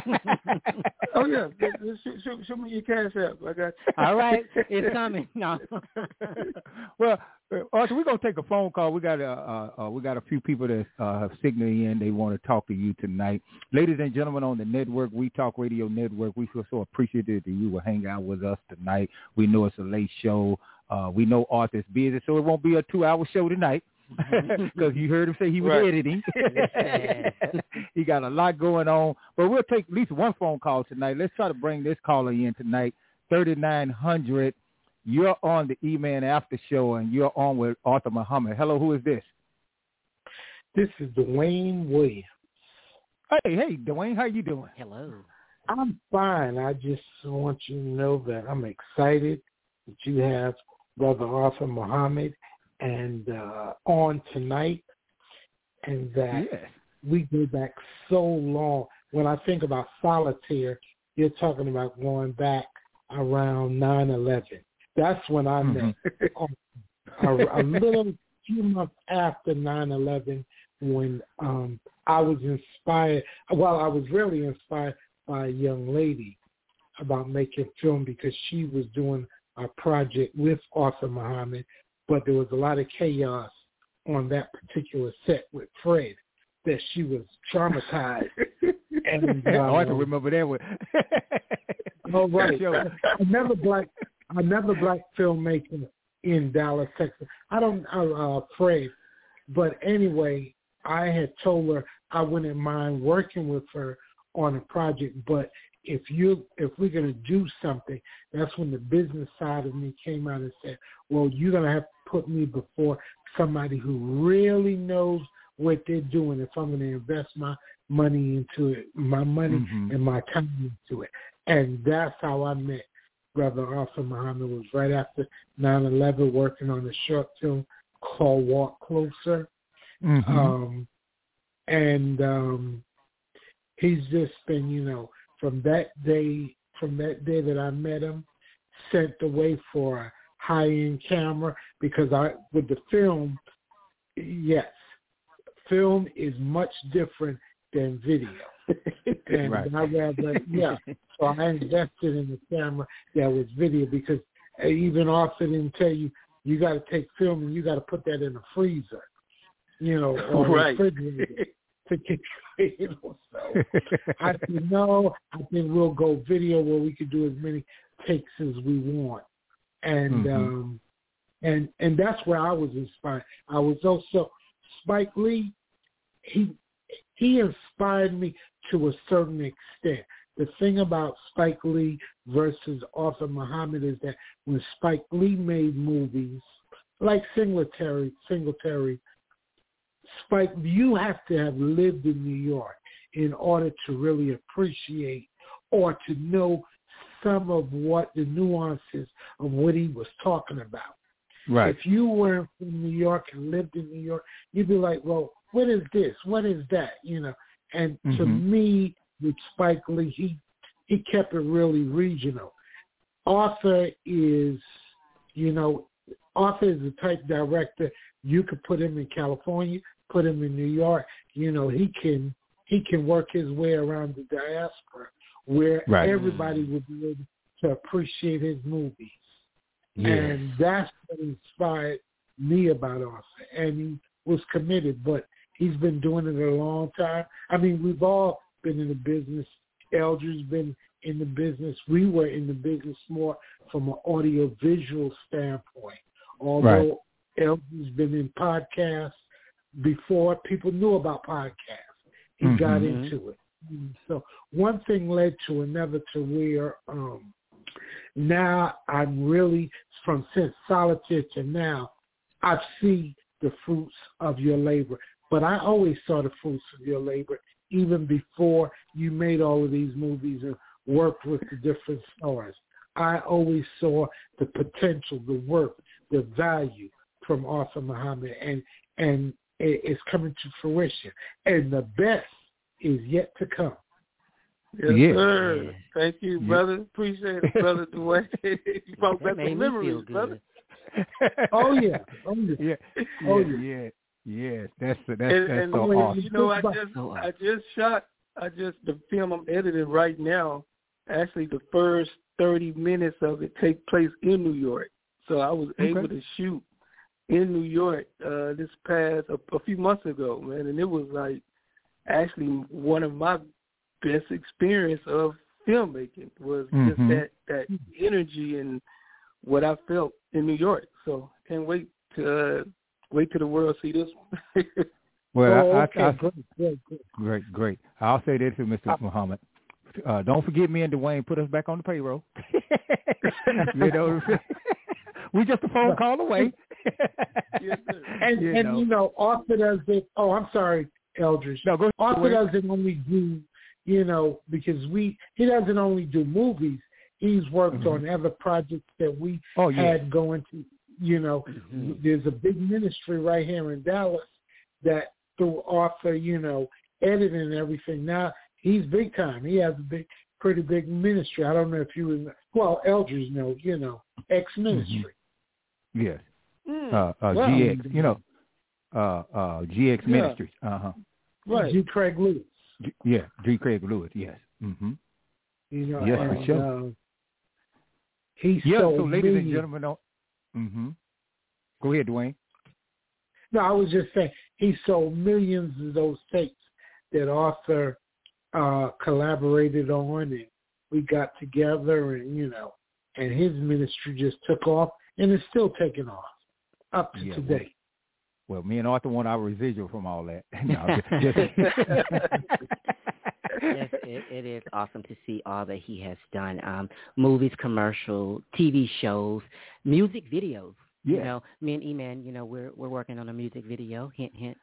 Oh yeah, show me your cash app. I got you. All right, it's coming. No. Well, Arthur, we're gonna take a phone call. We got a few people that have signaled in. They want to talk to you tonight, ladies and gentlemen on the network, We Talk Radio Network. We feel so appreciative that you will hang out with us tonight. We know it's a late show. We know Arthur's busy, so it won't be a 2-hour show tonight. Because you heard him say he was editing. He got a lot going on. But we'll take at least one phone call tonight. Let's try to bring this caller in tonight. 3900. You're on the E-Man After Show, and you're on with Arthur Muhammad. Hello, who is this? This is Dwayne Williams. Hey, Dwayne, how you doing? Hello. I'm fine. I just want you to know that I'm excited that you have Brother Arthur Muhammad and on tonight, and that we go back so long. When I think about Solitaire, you're talking about going back around 9/11. That's when I met. A little few months after 9/11, when I was inspired. Well, I was really inspired by a young lady about making film, because she was doing a project with Arthur Muhammad, but there was a lot of chaos on that particular set with Fred that she was traumatized. And Arthur remember that one. Oh, right. Another black filmmaker in Dallas, Texas. Fred. But anyway, I had told her I wouldn't mind working with her on a project, but if we're going to do something, that's when the business side of me came out and said, well, you're going to have to put me before somebody who really knows what they're doing if I'm going to invest my money into it, my money and my time into it. And that's how I met Brother Arthur Muhammad. Was right after 9/11, working on a short film called Walk Closer. He's just been, from that day that I met him, sent away for a high-end camera, because with the film, yes, film is much different than video. And so I invested in the camera that was video, because even Arthur didn't tell you got to take film and you got to put that in a freezer, or refrigerator to get, So I said, no, I think we'll go video where we could do as many takes as we want. And and that's where I was inspired. I was also Spike Lee. He inspired me to a certain extent. The thing about Spike Lee versus Arthur Muhammad is that when Spike Lee made movies like Singletary, Spike, you have to have lived in New York in order to really appreciate or to know some of what the nuances of what he was talking about. Right. If you were from New York and lived in New York, you'd be like, well, what is this? What is that? And to me, with Spike Lee, he kept it really regional. Arthur is, Arthur is the type director you could put him in California, put him in New York. You know, he can work his way around the diaspora where everybody would be able to appreciate his movies. Yeah. And that's what inspired me about Arthur. And he was committed, but he's been doing it a long time. I mean, we've all been in the business. Eldridge's been in the business. We were in the business more from an audio-visual standpoint. Although Eldridge's been in podcasts before people knew about podcasts. He got into it. So one thing led to another to where now I'm really, since Solitaire to now, I've seen the fruits of your labor. But I always saw the fruits of your labor even before you made all of these movies and worked with the different stars. I always saw the potential, the work, the value from Arthur Muhammad, and it's coming to fruition. And the best is yet to come. Yes, sir. Thank you, brother. Appreciate it, brother Dwayne. You brought back the memories, brother. Oh yeah. Yes, that's so and awesome. You know, I just shot the film I'm editing right now. Actually, the first 30 minutes of it take place in New York, so I was able to shoot in New York this past a few months ago, man, and it was like actually one of my best experience of filmmaking was just that energy and what I felt in New York. So can't wait to the world see this one. Well, great. I'll say this to Mr. Muhammad. Don't forget me and Dwayne. Put us back on the payroll. You know, we just a phone call away. Yes, and you know, Arthur does it. Oh, I'm sorry, Eldridge. No, go ahead. Arthur doesn't only do, you know, because he doesn't only do movies. He's worked on other projects that we had going to. You know, there's a big ministry right here in Dallas that through Arthur, you know, editing and everything. Now he's big time. He has a pretty big ministry. I don't know if you remember. Well, Eldridge knows, you know, X Ministry. Yes. GX, you know, GX Ministries. Right. G. Craig Lewis. G. Craig Lewis. Yes. You know, yes, and, for sure. He's so ladies and gentlemen, go ahead, Dwayne. No, I was just saying he sold millions of those tapes that Arthur collaborated on, and we got together, and you know, and his ministry just took off, and it's still taking off up to today. Well, me and Arthur want our residual from all that. Yes, it is awesome to see all that he has done. Movies, commercial, TV shows, music videos. Yeah. You know, me and E-Man, you know, we're working on a music video. Hint, hint.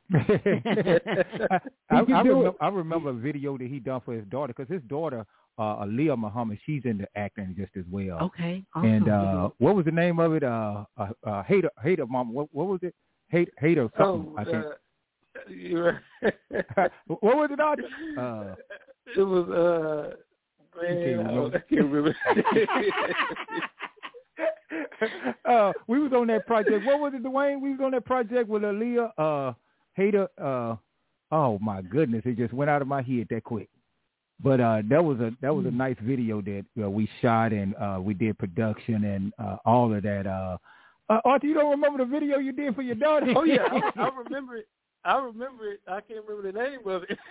I remember a video that he done for his daughter, because his daughter, Aaliyah Muhammad, she's into acting just as well. Okay. Awesome. And what was the name of it? Hater Mama. What was it? Hater something, I think. You're right. What was it, Arthur? It was man, I can't remember. We was on that project. What was it, Dwayne? We was on that project with Aaliyah, Hater. Oh my goodness, it just went out of my head that quick. But that was a nice video that we shot, and we did production and all of that. Arthur, you don't remember the video you did for your daughter? Oh yeah, I remember it. I can't remember the name of it.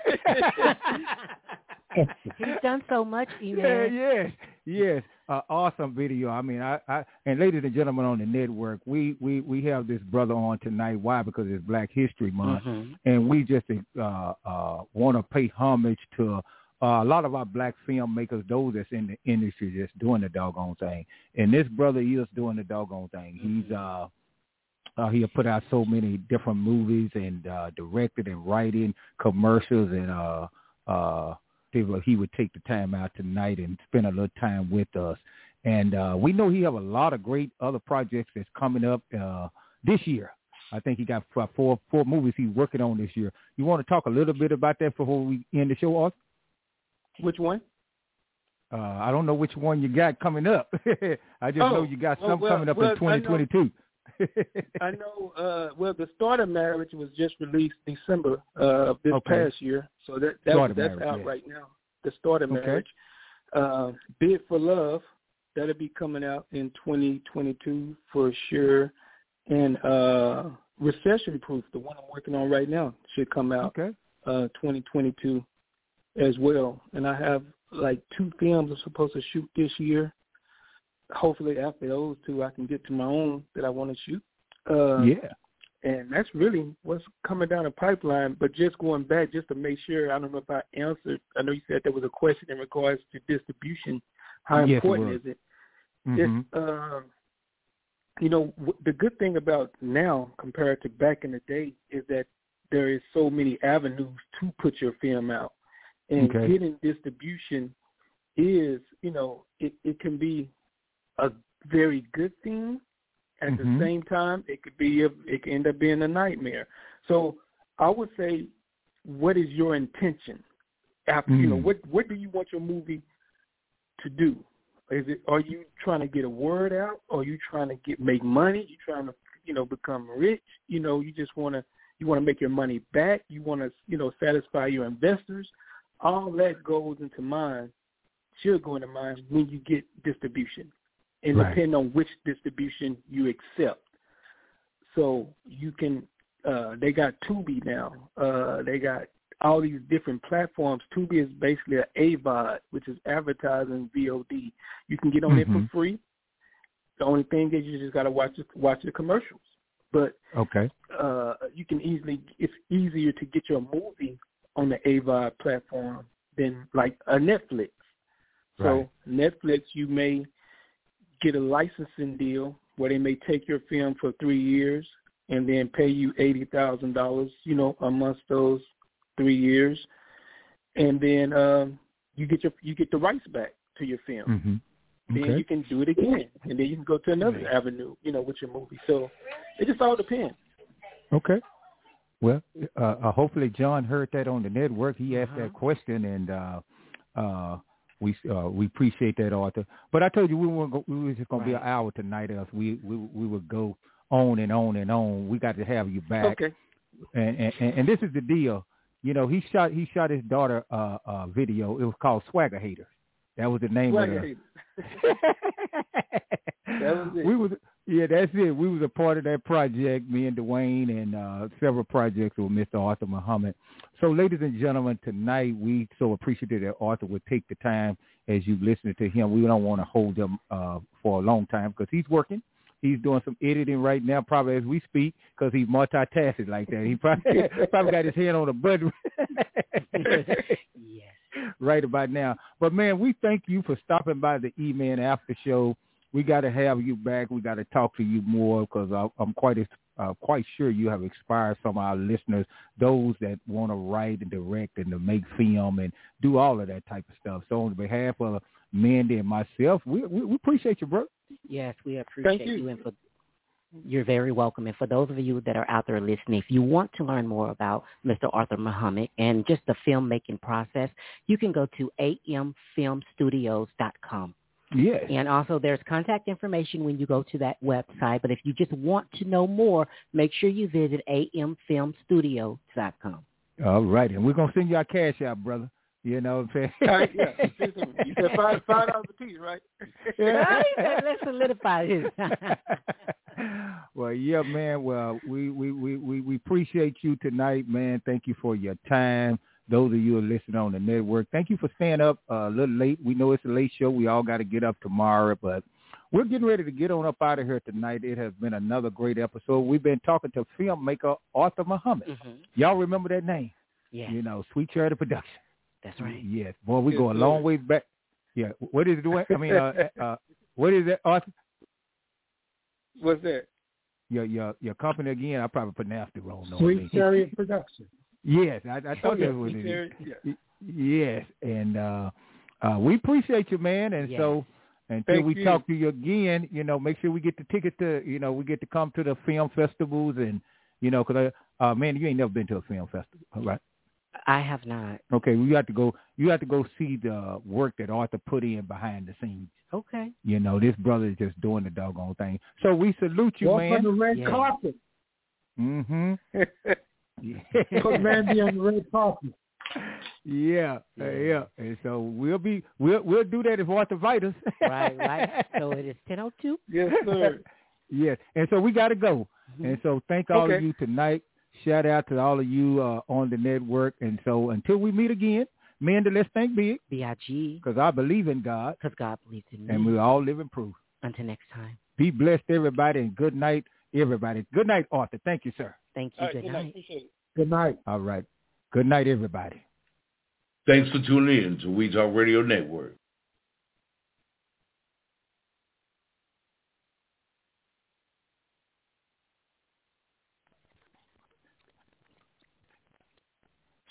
He's done so much, E-Man. Yes. Awesome video. I mean, I and ladies and gentlemen on the network, we have this brother on tonight. Why? Because it's Black History Month, and we just want to pay homage to a lot of our black filmmakers, those that's in the industry just doing the doggone thing. And this brother is doing the doggone thing. He's he put out so many different movies and directed and writing commercials, and he would take the time out tonight and spend a little time with us. And we know he have a lot of great other projects that's coming up this year. I think he got four movies he's working on this year. You want to talk a little bit about that before we end the show, Arthur? Which one? I don't know which one you got coming up. I just know you got some coming up in 2022. I know. Well, The Start of Marriage was just released December of this past year, so that's out right now. The Start of Marriage. Bid for Love, that'll be coming out in 2022 for sure, and Recession Proof, the one I'm working on right now, should come out 2022 as well. And I have like 2 films I'm supposed to shoot this year. Hopefully after those 2, I can get to my own that I want to shoot. And that's really what's coming down the pipeline. But just going back, just to make sure, I don't know if I answered. I know you said there was a question in regards to distribution. How important is it? It's, you know, the good thing about now compared to back in the day is that there is so many avenues to put your film out. And getting distribution is, you know, it can be a very good thing. At the same time, it can end up being a nightmare. So I would say, what is your intention? After you know, what do you want your movie to do? Are you trying to get a word out? Or are you trying to make money? You trying to, you know, become rich? You know, you just want to make your money back. You want to, you know, satisfy your investors. All that goes into mind, should go into mind when you get distribution. And depending on which distribution you accept. So you can, they got Tubi now. They got all these different platforms. Tubi is basically an AVOD, which is advertising VOD. You can get on it for free. The only thing is you just got to watch the commercials. But you can it's easier to get your movie on the AVOD platform than like a Netflix. So Netflix, you may get a licensing deal where they may take your film for 3 years and then pay you $80,000, you know, amongst those 3 years, and then you get the rights back to your film. Then you can do it again, and then you can go to another avenue, you know, with your movie. So it just all depends. Okay. Well, hopefully John heard that on the network. He asked that question, and we appreciate that, Arthur. But I told you we were just going to be an hour tonight, else we would go on and on and on. We got to have you back. Okay. And this is the deal. You know, he shot his daughter a video. It was called Swagger Hater. That was the name of it. That was it. That's it. We was a part of that project, me and Dwayne, and several projects with Mr. Arthur Muhammad. So, ladies and gentlemen, tonight we so appreciative that Arthur would take the time as you listening to him. We don't want to hold him for a long time because he's working. He's doing some editing right now, probably as we speak, because he's multitasking like that. He probably got his hand on the button right about now. But, man, we thank you for stopping by the E-Man After Show. We got to have you back. We got to talk to you more because I'm quite sure you have inspired some of our listeners, those that want to write and direct and to make film and do all of that type of stuff. So on behalf of Mandy and myself, we appreciate you, bro. Yes, we appreciate you. And you're very welcome. And for those of you that are out there listening, if you want to learn more about Mr. Arthur Muhammad and just the filmmaking process, you can go to amfilmstudios.com. Yes. And also there's contact information when you go to that website. But if you just want to know more, make sure you visit amfilmstudios.com. All right. And we're going to send you our cash out, brother. You know what I'm saying? You said $5 a piece, right? Let's solidify this. Well, yeah, man. Well, we appreciate you tonight, man. Thank you for your time. Those of you who are listening on the network, thank you for staying up a little late. We know it's a late show. We all got to get up tomorrow, but we're getting ready to get on up out of here tonight. It has been another great episode. We've been talking to filmmaker Arthur Muhammad. Y'all remember that name? Yeah. You know, Sweet Charity Production. That's right. Yes. Boy, we go a long ways back. Yeah. What is it? I mean, what is it, Arthur? What's that? Your company again? I probably pronounced it wrong. Sweet Charity Production. Yes, I thought that was it. Yes, and we appreciate you, man. And so until we talk to you again, you know, make sure we get the ticket to, you know, we get to come to the film festivals and, you know, because, man, you ain't never been to a film festival, right? I have not. Okay, you have to go see the work that Arthur put in behind the scenes. Okay. You know, this brother is just doing the doggone thing. So we salute you, Walk man. on the red carpet. Mm-hmm. Put Randy on the red carpet. Yeah. And so we'll do that if Arthur invite us. Right. So it is 10:02. Yes, sir. Yes. And so we got to go. Mm-hmm. And so thank all of you tonight. Shout out to all of you on the network. And so until we meet again, men, let's think big. B-I-G. Because I believe in God. Because God believes in me. And we all live in proof. Until next time. Be blessed, everybody, and good night, everybody. Good night, Arthur. Thank you, sir. Thank you. Good night. Appreciate it. Good night. All right. Good night, everybody. Thanks for tuning in to We Talk Radio Network.